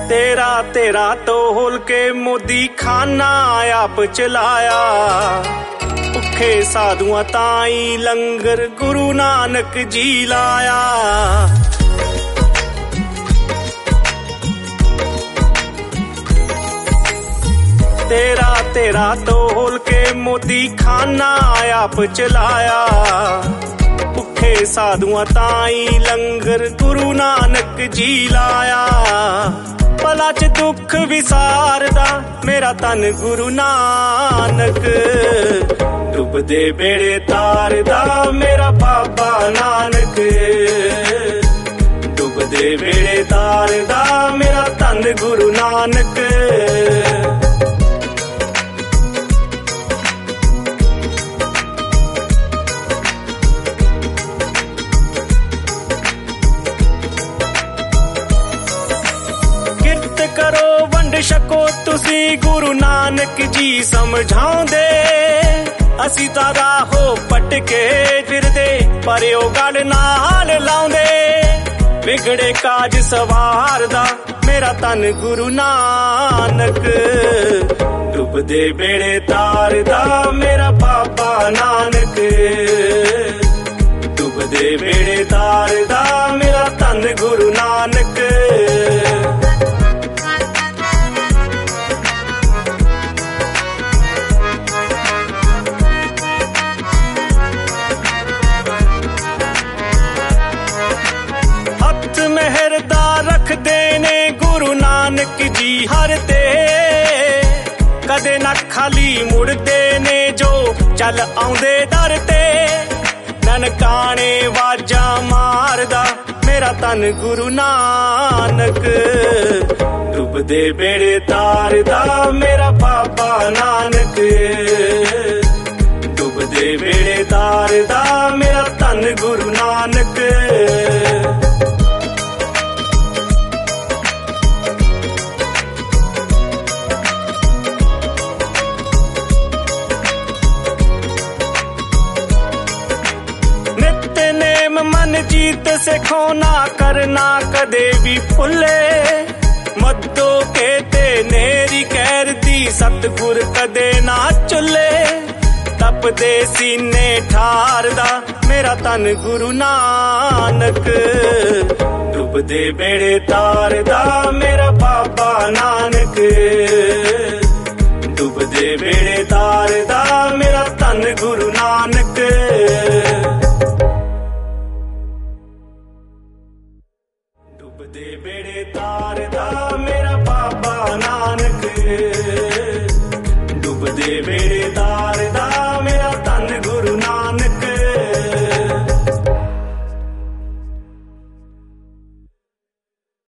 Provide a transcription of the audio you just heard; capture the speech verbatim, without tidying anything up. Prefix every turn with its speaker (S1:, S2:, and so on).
S1: तेरा तेरा तोल के मोदी खाना आप चलाया, भुखे साधुआं ताई लंगर गुरु नानक जी लाया। तेरा तेरा तोल के मोदी खाना आप चलाया, भुखे साधुआं ताई लंगर गुरु नानक जी लाया। भला च दुख विसारदा मेरा तन गुरु नानक, डुबदे बेड़े तारदा मेरा बाबा नानक, डुबदे बेड़े तारदा मेरा तन गुरु नानक। करो वंड छको तुसी गुरु नानक जी समझाउंदे, असी तां राहो पटके फिरदे पर ओ गल नाल लाउंदे। बिगड़े काज सवारदा मेरा तन गुरु नानक, डुबदे बेड़े तारदा मेरा बाबा नानक, डुबदे बेड़े तारदा मेरा तन गुरु नानक। मेहरदा रख देने गुरु नानक जी हर ते, कदे ना खाली मुड़दे ने जो चल आउंदे दर ते। ननकाने वाजा मारदा मेरा तन गुरु नानक, डुबदे बेड़े तारदा मेरा बाबा नानक, डुबदे बेड़े तारदा मेरा तन गुरु नानक। मन जीत से खोना करना कदे भी भुले, मद्दो के ते नेरी कैर दी सतगुर कदे ना चुले। तपदे सीने ठारदा मेरा तन गुरु नानक, डुबदे बेड़े तारदा मेरा बाबा नानक, डुबदे बेड़े तारदा मेरा तन गुरु नानक। डुबदे बेड़े तारदा मेरा बाबा नानक, डुबदे बेड़े